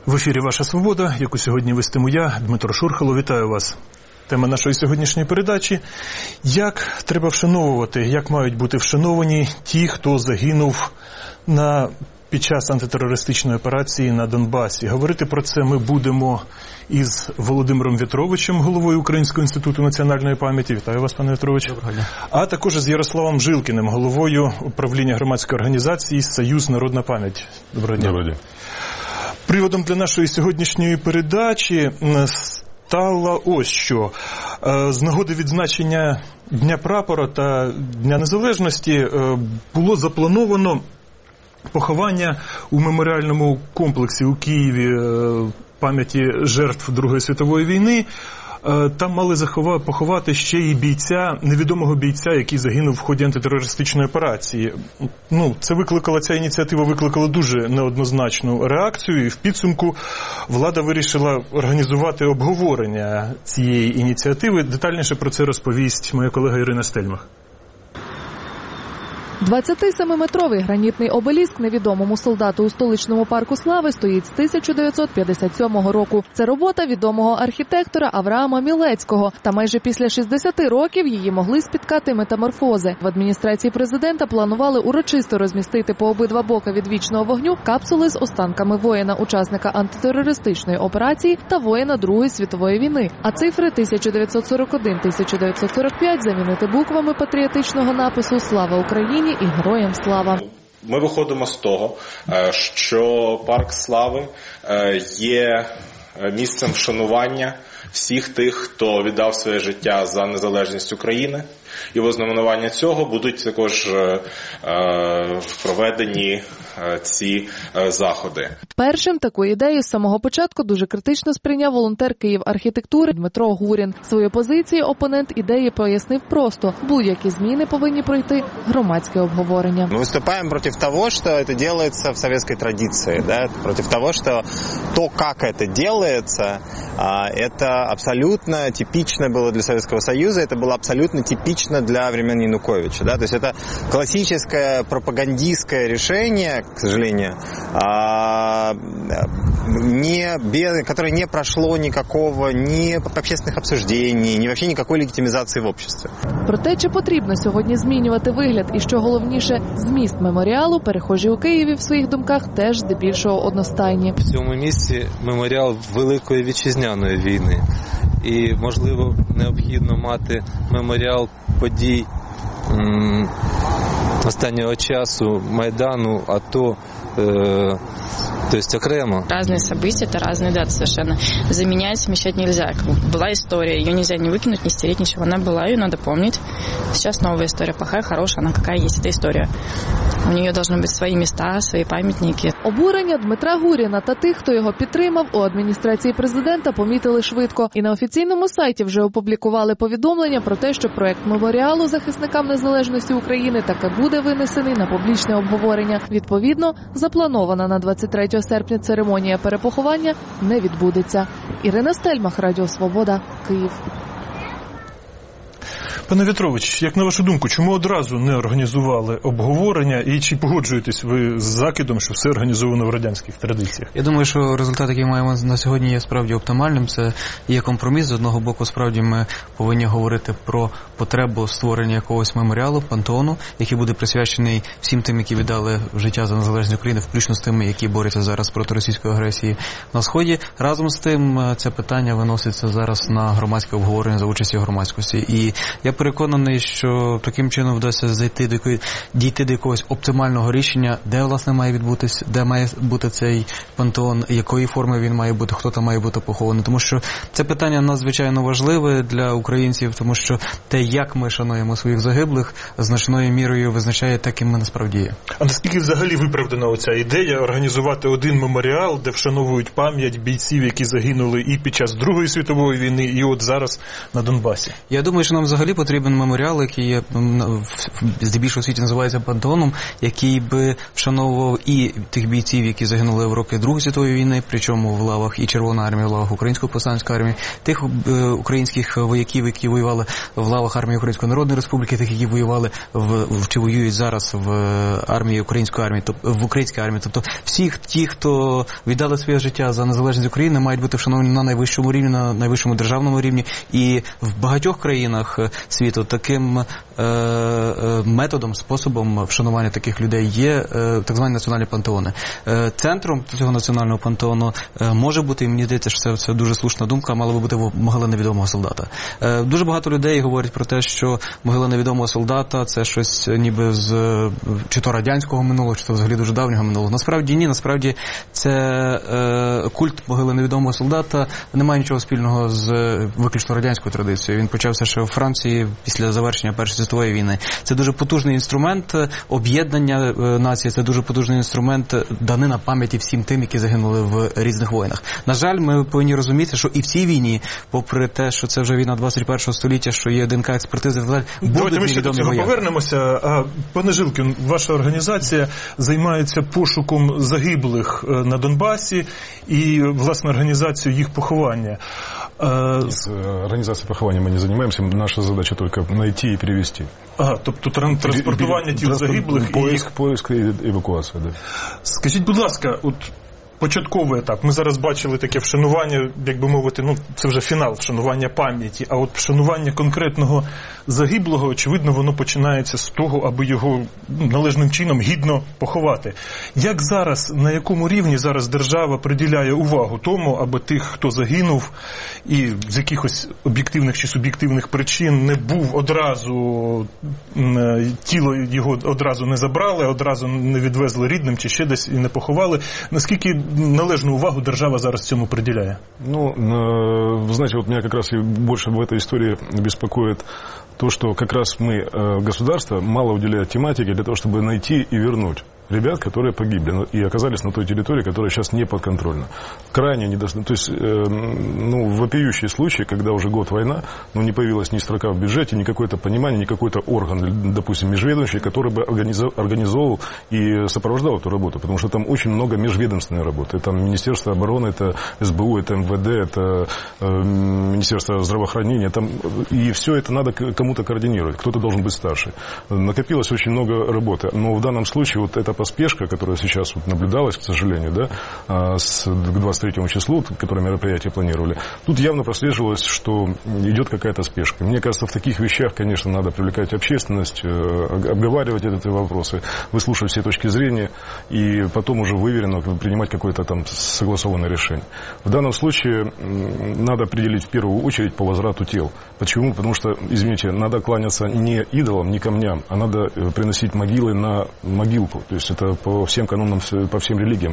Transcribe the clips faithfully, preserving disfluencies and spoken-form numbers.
В ефірі «Ваша свобода», яку сьогодні вестиму я, Дмитро Шурхало. Вітаю вас. Тема нашої сьогоднішньої передачі – як треба вшановувати, як мають бути вшановані ті, хто загинув на, під час антитерористичної операції на Донбасі. Говорити про це ми будемо із Володимиром В'ятровичем, головою Українського інституту національної пам'яті. Вітаю вас, пане В'ятрович. Доброго дня. А також з Ярославом Жилкіним, головою управління громадської організації «Союз Народна пам'ять». Доброго дня. Доброго дня. Приводом для нашої сьогоднішньої передачі стало ось що. З нагоди відзначення Дня Прапора та Дня Незалежності було заплановано поховання у меморіальному комплексі у Києві пам'яті жертв Другої світової війни. Там мали поховати ще й бійця, невідомого бійця, який загинув в ході антитерористичної операції. Ну, це викликала, ця ініціатива викликала дуже неоднозначну реакцію, і в підсумку влада вирішила організувати обговорення цієї ініціативи. Детальніше про це розповість моя колега Ірина Стельмах. двадцятисемиметровий гранітний обеліск невідомому солдату у столичному парку Слави стоїть з тисяча дев'ятсот п'ятдесят сьомого року. Це робота відомого архітектора Авраама Мілецького. Та майже після шістдесяти років її могли спіткати метаморфози. В адміністрації президента планували урочисто розмістити по обидва боки від вічного вогню капсули з останками воїна-учасника антитерористичної операції та воїна Другої світової війни. А цифри тисяча дев'ятсот сорок один - тисяча дев'ятсот сорок п'ять замінити буквами патріотичного напису «Слава Україні» і «Героям слава». Ми виходимо з того, що Парк Слави є місцем вшанування всіх тих, хто віддав своє життя за незалежність України. І в ознаменування цього будуть також проведені ці заходи. Першим таку ідею з самого початку дуже критично сприйняв волонтер Київархітектури Дмитро Гурін. Свою позицію опонент ідеї пояснив просто: будь-які зміни повинні пройти громадське обговорення. Ми виступаємо проти того, що це робиться в совєтській традиції, да? Проти того, що то, як це робиться, це абсолютно типично було для Совєтського Союзу, це було абсолютно типично для времен Януковича. Да? То есть это классическое пропагандистское решение, к сожалению, не, без, которое не прошло никакого ни общественных обсуждений, ни вообще никакой легитимизации в обществе. Про те, чи потрібно сьогодні змінювати вигляд і, що головніше, зміст меморіалу, перехожі у Києві в своїх думках теж здебільшого одностайні. В цьому місці меморіал Великої Вітчизняної війни. І, можливо, необхідно мати меморіал подій м, останнього часу, Майдану, АТО, э, то есть окремо. Разные события, это разные даты совершенно. Заменять, смещать нельзя. Была история, ее нельзя ни выкинуть, ни стереть, ничего. Она была, ее надо помнить. Сейчас новая история, плохая, хорошая, она какая есть, эта история. У нее должны быть свої міста, свої пам'ятники. Обурення Дмитра Гуріна та тих, хто його підтримав, у адміністрації президента помітили швидко. І на офіційному сайті вже опублікували повідомлення про те, що проект меморіалу захисникам незалежності України таки буде винесений на публічне обговорення. Відповідно, запланована на двадцять третього серпня церемонія перепоховання не відбудеться. Ірина Стельмах, Радіо Свобода, Київ. Пане В'ятрович, як на вашу думку, чому одразу не організували обговорення і чи погоджуєтесь ви з закидом, що все організовано в радянських традиціях? Я думаю, що результат, який маємо на сьогодні, є справді оптимальним. Це є компроміс. З одного боку, справді ми повинні говорити про потребу створення якогось меморіалу, пантеону, який буде присвячений всім тим, які віддали життя за незалежність України, включно з тими, які борються зараз проти російської агресії на Сході. Разом з тим, це питання виноситься зараз на громадське обговорення за участі громадськості. І я переконаний, що таким чином вдасться зайти до якої, дійти до якогось оптимального рішення, де, власне, має відбутись, де має бути цей пантеон, якої форми він має бути, хто там має бути похований. Тому що це питання надзвичайно важливе для українців, тому що те, як ми шануємо своїх загиблих, значною мірою визначає те, ким ми насправді є. А наскільки взагалі виправдана оця ідея організувати один меморіал, де вшановують пам'ять бійців, які загинули і під час Другої світової війни, і от зараз на Донбасі? Я думаю, що нам взагалі потрібно потрібен меморіал, який є, здебільшого у світі називається пантеоном, який би вшановував і тих бійців, які загинули в роки Другої світової війни, причому в лавах і Червоної армії, в лавах Української повстанської армії, тих українських вояків, які воювали в лавах армії Української Народної Республіки, тих, які воювали в, чи воюють зараз в армії Української армії, в українській армії. Тобто всіх ті, хто віддали своє життя за незалежність України, мають бути вшановані на найвищому рівні, на найвищому державному рівні. І в багатьох країнах світу таким е, е, методом, способом вшанування таких людей є е, так звані національні пантеони. Е, центром цього національного пантеону е, може бути, і мені здається, що це, це дуже слушна думка, мала би бути могила невідомого солдата. Е, дуже багато людей говорять про те, що могила невідомого солдата – це щось ніби з чи то радянського минулого, чи то взагалі дуже давнього минулого. Насправді ні, насправді це е, культ могили невідомого солдата не має нічого спільного з виключно радянською традицією. Він почався ще у Франції після завершення Першої світової війни. Це дуже потужний інструмент об'єднання нації, це дуже потужний інструмент данина пам'яті всім тим, які загинули в різних воїнах. На жаль, ми повинні розуміти, що і в цій війні, попри те, що це вже війна двадцять першого століття, що є ДНК експертизи, давайте ми ще до цього повернемося. А, пане Жилкін, ваша організація займається пошуком загиблих на Донбасі і, власне, організацією їх поховання. Нет, организацией похования мы не занимаемся. Наша задача только найти и перевести. Ага, тобто транспортування тіл загиблих поиск, і їх... поиск і евакуація, да. Скажіть, будь ласка, от початковий етап. Ми зараз бачили таке вшанування, як би мовити, ну, це вже фінал вшанування пам'яті, а от вшанування конкретного загиблого, очевидно, воно починається з того, аби його належним чином гідно поховати. Як зараз, на якому рівні зараз держава приділяє увагу тому, аби тих, хто загинув і з якихось об'єктивних чи суб'єктивних причин не був одразу, тіло його одразу не забрали, одразу не відвезли рідним чи ще десь і не поховали, наскільки належную увагу держава зараз цьому приділяє? Ну, вы знаете, вот меня как раз и больше в этой истории беспокоит то, что как раз мы, государство, мало уделяет тематике для того, чтобы найти и вернуть ребят, которые погибли и оказались на той территории, которая сейчас не подконтрольна. Крайне недостаточно. То есть, э, ну, вопиющие случаи, когда уже год война, но не появилась ни строка в бюджете, ни какое-то понимание, ни какой-то орган, допустим, межведомственный, который бы организовывал и сопровождал эту работу, потому что там очень много межведомственной работы. Там Министерство обороны, это СБУ, это МВД, это э, Министерство здравоохранения, там, и все это надо кому-то координировать, кто-то должен быть старше. Накопилось очень много работы, но в данном случае вот эта поспешка, которая сейчас вот наблюдалась, к сожалению, да, с, к двадцать третьему числу, которое мероприятие планировали, тут явно прослеживалось, что идет какая-то спешка. Мне кажется, в таких вещах, конечно, надо привлекать общественность, обговаривать эти вопросы, выслушивать все точки зрения и потом уже выверенно принимать какое-то там согласованное решение. В данном случае надо определить в первую очередь по возврату тел. Почему? Потому что, извините, надо кланяться не идолам, не камням, а надо приносить могилы на могилку. То есть это по всем канонам, по всем религиям.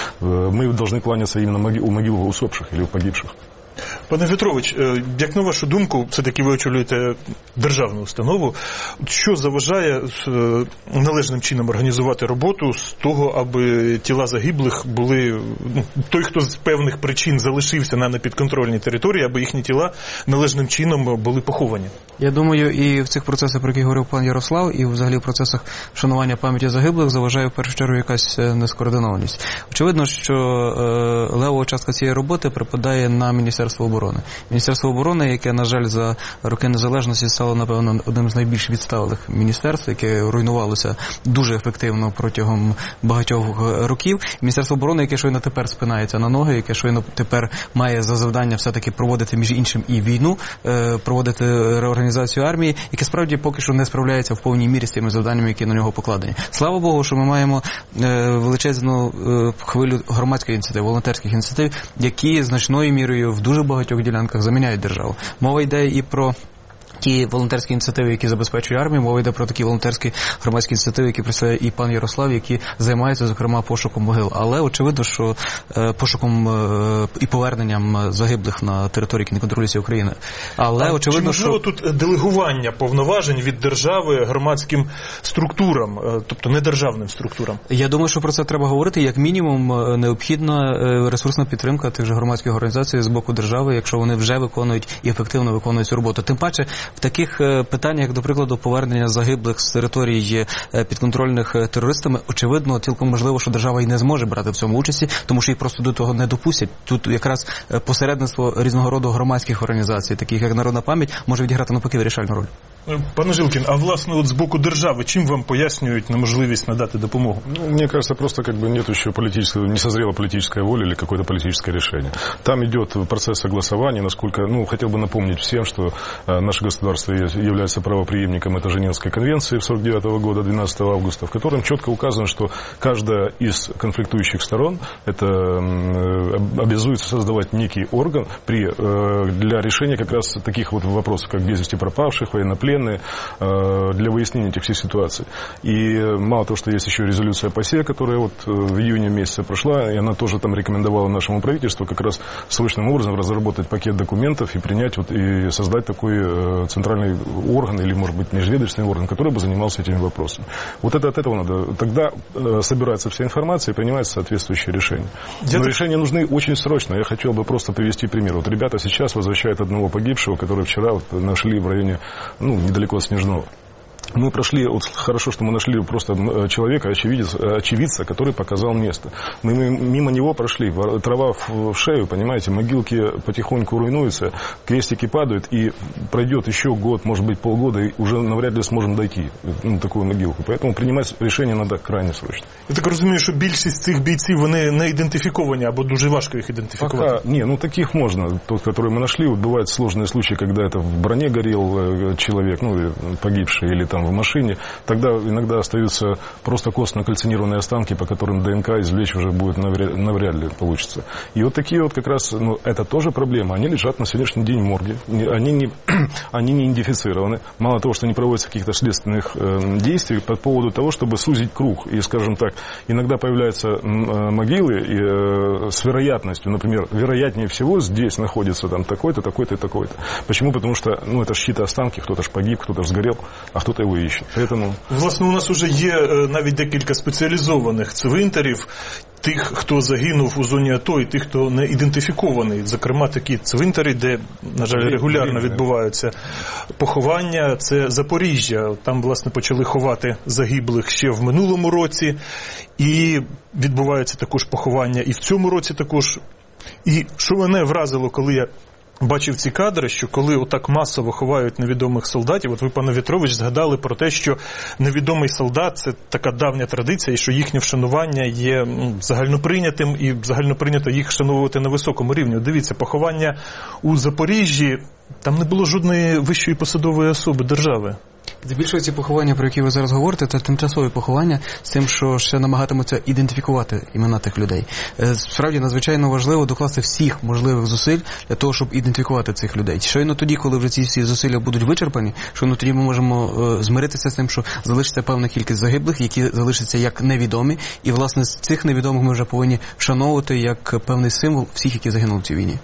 Мы должны кланяться именно у могил усопших или у погибших. Пане Петрович, як на вашу думку, все-таки ви очолюєте державну установу, що заважає належним чином організувати роботу з того, аби тіла загиблих були, ну, той, хто з певних причин залишився на непідконтрольній території, аби їхні тіла належним чином були поховані? Я думаю, і в цих процесах, про які говорив пан Ярослав, і взагалі в процесах вшанування пам'яті загиблих заважає в першу чергу якась нескоординованість. Очевидно, що е, левова частка цієї роботи припадає на Міністерство оборони. Міністерство оборони, яке, на жаль, за роки незалежності стало, напевно, одним з найбільш відсталих міністерств, яке руйнувалося дуже ефективно протягом багатьох років. Міністерство оборони, яке щойно тепер спинається на ноги, яке щойно тепер має за завдання все-таки проводити, між іншим, і війну, проводити реорганізацію армії, яке справді поки що не справляється в повній мірі з тими завданнями, які на нього покладені. Слава Богу, що ми маємо величезну хвилю громадських ініціатив, волонтерських ініціатив, які значною мірою в дуже багатьох ділянках заміняють державу. Мова йде і про ті волонтерські ініціативи, які забезпечує армію, мова йде про такі волонтерські громадські ініціативи, які представляє і пан Ярослав, які займаються, зокрема, пошуком могил. Але очевидно, що е, пошуком е, і поверненням загиблих на території, які не контролюються України. Але а очевидно, чи можливо що тут делегування повноважень від держави громадським структурам, е, тобто не державним структурам? Я думаю, що про це треба говорити. Як мінімум, необхідна ресурсна підтримка тих же громадських організацій з боку держави, якщо вони вже виконують і ефективно виконують цю роботу. Тим паче, в таких питаннях, як, до прикладу, повернення загиблих з територій підконтрольних терористами, очевидно, цілком можливо, що держава і не зможе брати в цьому участі, тому що їх просто до того не допустять. Тут якраз посередництво різного роду громадських організацій, таких як Народна пам'ять, може відіграти навпаки вирішальну роль. Пане Жилкін, а власне от з боку держави, чим вам пояснюють неможливість надати допомогу? Ну, мне кажется, просто как бы нет еще политического, не созрела политическая воля или какое-то политическое решение. Там идет процесс согласования, насколько, ну, хотел бы напомнить всем, что э, наше государство является правопреемником этой Женевской конвенции сорок девятого года, двенадцатого августа, в котором четко указано, что каждая из конфликтующих сторон это, э, обязуется создавать некий орган при, э, для решения как раз таких вот вопросов, как без вести пропавших, военнопленных, для выяснения этих всех ситуаций. И мало того, что есть еще резолюция ПАСЕ, которая вот в июне месяце прошла, и она тоже там рекомендовала нашему правительству как раз срочным образом разработать пакет документов и принять вот и создать такой центральный орган или, может быть, межведомственный орган, который бы занимался этими вопросами. Вот это от этого надо. Тогда собирается вся информация и принимается соответствующее решение. Но решения нужны очень срочно. Я хотел бы просто привести пример. Вот ребята сейчас возвращают одного погибшего, который вчера вот нашли в районе, ну, недалеко от Снежного. Мы прошли, вот хорошо, что мы нашли просто человека, очевидца, очевидца, который показал место. Мы мимо него прошли, трава в шею, понимаете, могилки потихоньку руйнуются, крестики падают, и пройдет еще год, может быть, полгода, и уже навряд ли сможем дойти на такую могилку. Поэтому принимать решение надо крайне срочно. Я так розумію, що більшість цих бійців, вони не ідентифіковані, або дуже важко їх ідентифікувати? Пока, не, ну таких можно. Тот, который мы нашли, вот бывают сложные случаи, когда это в броне горел человек, ну, погибший, или там в машине, тогда иногда остаются просто костно кальцинированные останки, по которым ДНК извлечь уже будет навряд, навряд ли получится. И вот такие вот как раз, ну, это тоже проблема. Они лежат на сегодняшний день в морге, они не, они не идентифицированы. Мало того, что не проводятся каких-то следственных э, действий по поводу того, чтобы сузить круг. И, скажем так, иногда появляются э, могилы и, э, с вероятностью, например, вероятнее всего здесь находится там такой-то, такой-то и такой-то. Почему? Потому что, ну, это ж чьи-то останки, кто-то ж погиб, кто-то ж сгорел, а кто-то его ищет. Поэтому... Власне, у нас вже є навіть декілька спеціалізованих цвинтарів тих, хто загинув у зоні АТО, і тих, хто не ідентифікований. Зокрема, такі цвинтарі, де, на жаль, регулярно відбуваються поховання. Це Запоріжжя. Там, власне, почали ховати загиблих ще в минулому році. І відбуваються також поховання і в цьому році також. І що мене вразило, коли я бачив ці кадри, що коли отак масово ховають невідомих солдатів, от ви, пане В'ятрович, згадали про те, що невідомий солдат – це така давня традиція, і що їхнє вшанування є загальноприйнятим, і загальноприйнято їх вшановувати на високому рівні. Дивіться, поховання у Запоріжжі, там не було жодної вищої посадової особи держави. Здебільшого ці поховання, про які ви зараз говорите, це тимчасові поховання з тим, що ще намагатимуться ідентифікувати імена тих людей. Справді, надзвичайно важливо докласти всіх можливих зусиль для того, щоб ідентифікувати цих людей. Щойно тоді, коли вже ці всі зусилля будуть вичерпані, щойно тоді ми можемо змиритися з тим, що залишиться певна кількість загиблих, які залишаться як невідомі, і, власне, з цих невідомих ми вже повинні вшановувати як певний символ всіх, які загинули в цій війні.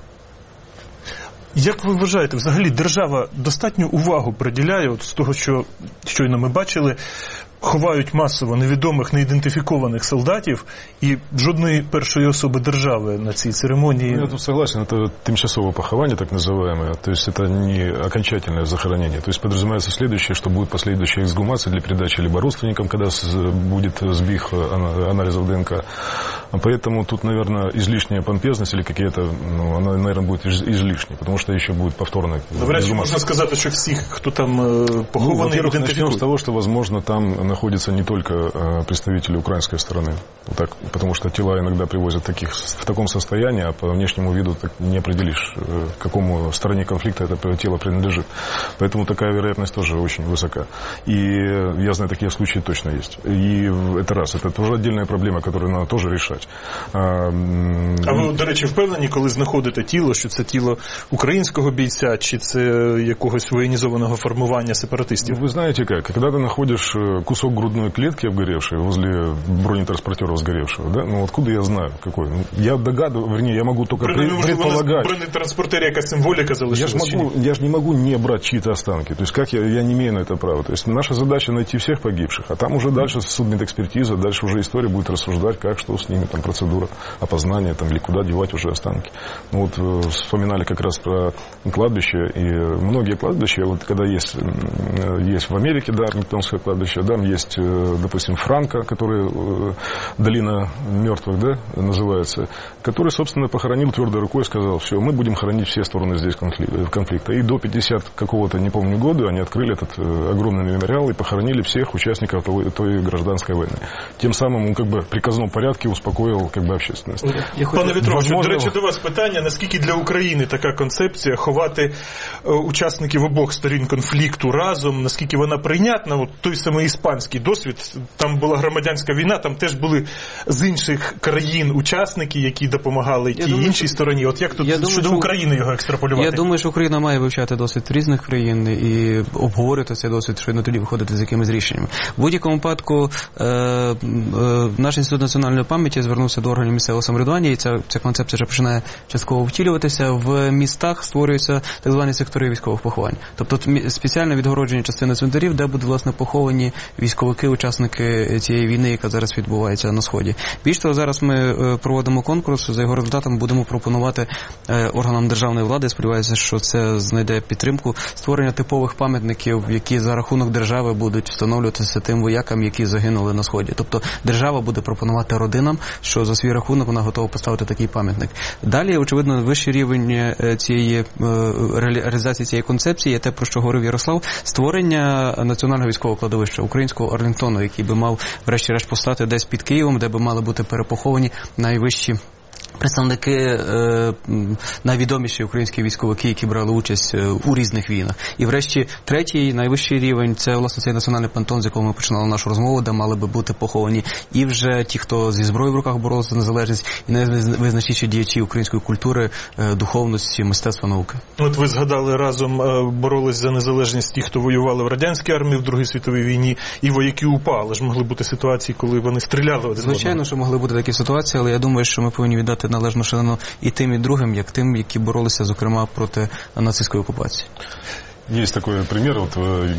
Як ви вважаєте, взагалі держава достатню увагу приділяє, от з того, що щойно ми бачили, ховають масово невідомих, неідентифікованих солдатів, і жодної першої особи держави на цій церемонії? Я тут согласен, это тимчасовое похование, так называемое, то есть это не окончательное захоронение, то есть подразумевается следующее, что будет последующая эксгумация для передачи либо родственникам, когда будет сбих анализов ДНК. Поэтому тут, наверное, излишняя помпезность или какие-то, ну, она, наверное, будет излишней, потому что еще будет повторная. Навряд чи можна сказати, що всіх, хто там похований, ну, ідентифікують. Начнем с того, что, возможно, там находятся не только представители украинской стороны, так, потому что тела иногда привозят таких, в таком состоянии, а по внешнему виду так не определишь, к какому стороне конфликта это тело принадлежит. Поэтому такая вероятность тоже очень высока. И я знаю, такие случаи точно есть. И это раз, это тоже отдельная проблема, которую надо тоже решать. А, а ви, до речі, впевнені, коли знаходите тіло, що це тіло українського бійця, чи це якогось воєнізованого формування сепаратистів? Вы знаете как, когда ты находишь кусок грудной клетки обгоревшей возле бронетранспортера сгоревшего, да, ну откуда я знаю какой? Я догадываюсь, вернее, я могу только При, предполагать. В бронетранспортере якась символика залишилась? Я же, могу, я же не могу не брать чьи-то останки, то есть как я, я не имею на это права. То есть наша задача найти всех погибших, а там уже дальше судмедэкспертиза, дальше уже история будет рассуждать, как, что с ними. там процедура опознания, там, или куда девать уже останки. Ну, вот э, вспоминали как раз про кладбище, и многие кладбища, вот когда есть, есть в Америке, да, Арлингтонское кладбище, да, есть, допустим, Франко, который э, долина мертвых, да, называется, который, собственно, похоронил твердой рукой и сказал: все, мы будем хоронить все стороны здесь конфликта. И до пятидесятого какого-то, не помню, года они открыли этот огромный мемориал и похоронили всех участников той, той гражданской войны. Тем самым он как бы в приказном порядке успокоил как бы общественность. Пане Вітровичу, до речі, до вас питання, наскільки для України така концепція ховати е, учасників обох сторін конфлікту разом, наскільки вона прийнятна? От той самий іспанський досвід, там була громадянська війна, там теж були з інших країн учасники, які допомагали тій іншій стороні. От як тут думаю, щодо що... України його екстраполювати? Я думаю, що Україна має вивчати досвід різних країн і обговорити цей досвід, що тоді виходити з якимись рішеннями. В будь-якому випадку е, е, наш Інститут національної пам'яті звернувся до органів місцевого самоврядування, і ця, ця концепція вже починає частково втілюватися. В містах створюються так звані сектори військових поховань. Тобто спеціально відгороджені частини цвинтарів, де будуть, власне, поховані військовики, учасники цієї війни, яка зараз відбувається на Сході. Більш того, зараз ми проводимо конкурс, за його результатом будемо пропонувати органам державної влади, сподіваюся, що це знайде підтримку, створення типових пам'ятників, які за рахунок держави будуть встановлюватися тим воякам, які загинули на Сході. Тобто держава буде пропонувати родинам, що за свій рахунок вона готова поставити такий пам'ятник. Далі, очевидно, вищий рівень цієї реалізації цієї концепції є те, про що говорив Ярослав, створення національного військового кладовища, українського Арлінгтону, який би мав врешті-решт постати десь під Києвом, де би мали бути перепоховані найвищі представники, е, найвідоміші українські військовики, які брали участь у різних війнах. І врешті третій, найвищий рівень, це, власне, цей національний пантеон, з якого ми починали нашу розмову, де мали би бути поховані і вже ті, хто зі зброєю в руках боролися за незалежність, і найвизначніші діячі української культури, е, духовності, мистецтва, науки. От ви згадали, разом е, боролись за незалежність ті, хто воювали в радянській армії в Другій світовій війні, і вояки УПА, але ж могли бути ситуації, коли вони стріляли один. Звичайно, що могли бути такі ситуації, але я думаю, що ми повинні віддати належну шану і тим, і другим, як тим, які боролися, зокрема, проти нацистської окупації. Есть такой пример, вот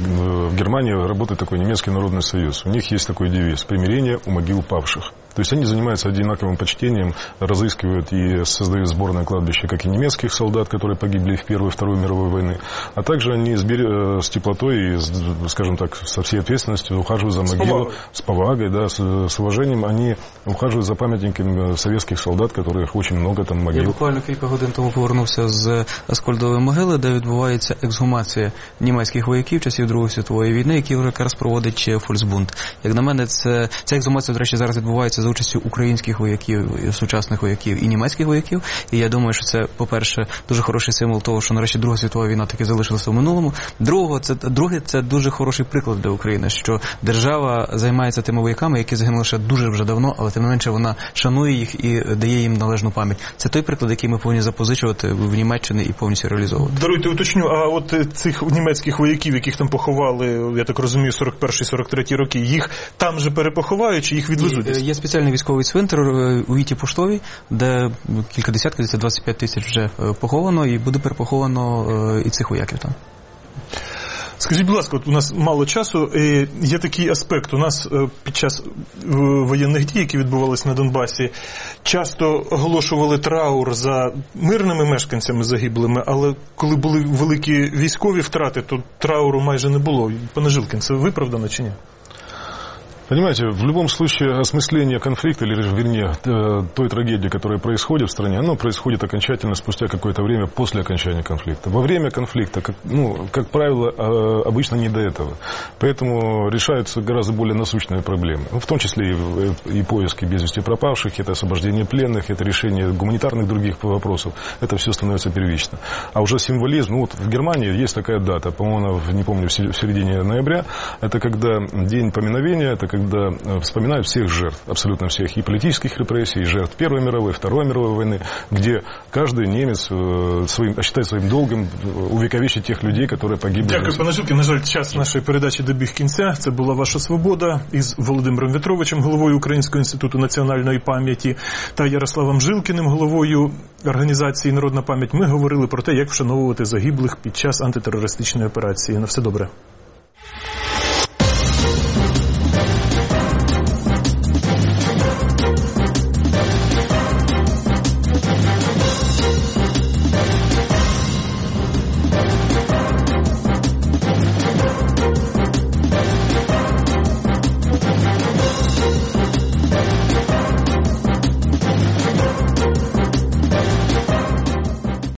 в Германии работает такой немецкий народный союз. У них есть такой девиз: примирение у могил павших. То есть они занимаются одинаковым почтением, разыскивают и создают сборное кладбище, как и немецких солдат, которые погибли в Первой и Второй мировой войны, а также они с теплотой и, скажем так, со всей ответственностью ухаживают за могилой, с повагой, да, с, с уважением. Они ухаживают за памятниками советских солдат, которых очень много там могил. Я буквально кілька годин тому повернувся з Аскольдової могили, де відбувається ексгумація німецьких вояків часів Другої світової війни, які якраз проводить Фольксбунд. Як на мене, це, ця ексгумація, до речі, зараз відбувається за участю українських вояків, сучасних вояків і німецьких вояків. І я думаю, що це, по-перше, дуже хороший символ того, що нарешті Друга світова війна таки залишилася в минулому. Другого, це, друге, це дуже хороший приклад для України, що держава займається тими вояками, які загинули ще дуже вже давно, але тим не менше вона шанує їх і дає їм належну пам'ять. Це той приклад, який ми повинні запозичувати в Німеччині і повністю реалізовувати. Даруйте, уточню, а от цих німецьких вояків, яких там поховали, я так розумію, сорок перший сорок третій роки, їх там же перепоховають чи їх відвезуть? Є спеціальний військовий цвинтар у Віті Поштовій, де кілька десятків, двадцять п'ять тисяч вже поховано, і буде перепоховано і цих вояків там. Скажіть, будь ласка, от у нас мало часу, є такий аспект. У нас під час воєнних дій, які відбувалися на Донбасі, часто оголошували траур за мирними мешканцями загиблими, але коли були великі військові втрати, то трауру майже не було. Пане Жилкін, це виправдано чи ні? Понимаете, в любом случае осмысление конфликта, или, вернее, той трагедии, которая происходит в стране, оно происходит окончательно спустя какое-то время после окончания конфликта. Во время конфликта, как, ну, как правило, обычно не до этого. Поэтому решаются гораздо более насущные проблемы. В том числе и, и поиски без вести пропавших, это освобождение пленных, это решение гуманитарных других вопросов. Это все становится первично. А уже символизм, ну вот в Германии есть такая дата, по-моему, она, не помню, в середине ноября, это когда день поминовения, это когда вспоминают всех жертв, абсолютно всех, и политических репрессий, и жертв Первой мировой, Второй мировой войны, где каждый немец своим, считает своим долгом увековечить тих людей, які погибли. Дякую, пане Жилкін. На жаль, час нашої передачі добіг кінця. Це була «Ваша свобода» із Володимиром Вітровичем, головою Українського інституту національної пам'яті, та Ярославом Жилкіним, головою організації «Народна пам'ять». Ми говорили про те, як вшановувати загиблих під час антитерористичної операції. На все добре.